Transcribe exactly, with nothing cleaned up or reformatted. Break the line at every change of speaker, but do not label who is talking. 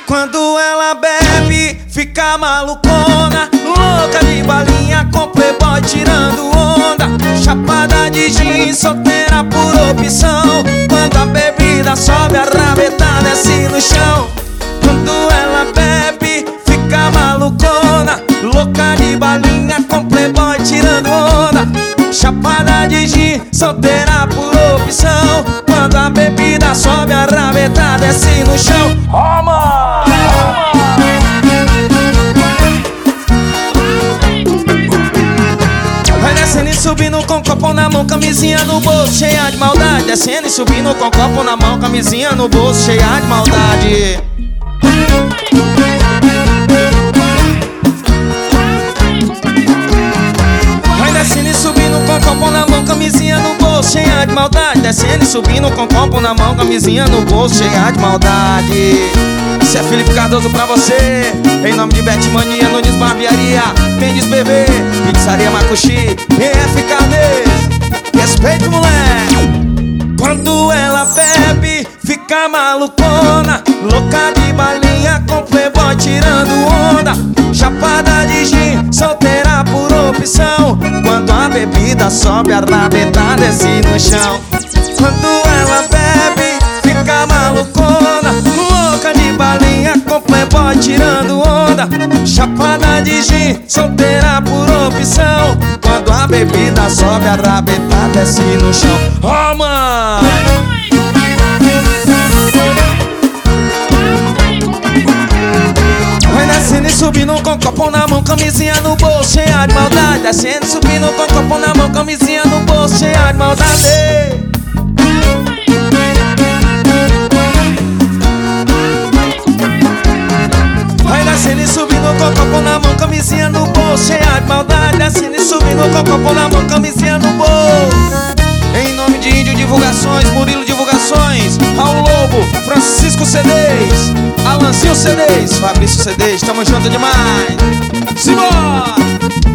Quando ela bebe, fica malucona, louca de balinha com playboy tirando onda, chapada de gin, solteira por opção. Quando a bebida sobe, a rabeta desce no chão. Quando ela bebe, fica malucona, louca de balinha com playboy tirando onda, chapada de gin, solteira por opção. Quando a bebida sobe, a rabeta desce no chão. Roma! Vai descendo e subindo com copo na mão, camisinha no bolso, cheia de maldade. Descendo e subindo com copo na mão, camisinha no bolso, cheia de maldade. Vai descendo e subindo com copo na mão, camisinha no bolso, cheia de maldade. Descendo e subindo com copo na mão, camisinha no bolso, cheia de maldade. Isso é Felipe Cardoso pra você, em nome de Betmania, Nunes Barbearia, Mendes B V, Pizzaria Macuxi, E F Carnes. Respeito, moleque. Quando ela bebe, fica malucona, louca de balinha com playboy tirando onda, chapada de gin, solteira por opção. Quando a bebida sobe, a rabeta desce no chão. Quando ela bebe, fica malucona, louca de balinha com playboy tirando onda, chapada de gin, solteira por opção. Quando a bebida sobe, a rabeta desce no chão. Oh, mãe! Vai descendo e subindo com copo na mão, camisinha no bolso, cheia de maldade. Descendo e subindo com copo na mão, camisinha no bolso, cheia de maldade. Vai descendo e subindo com copo na mão, camisinha no bolso, cheia de maldade. Descendo e subindo com copo na mão, camisinha no bolso. Em nome de Índio Divulgações, Murilo Divulgações, Raul Lobo, Francisco C Ds, Alanzinho C Ds, Fabrício C Ds, tamo junto demais. Simbora!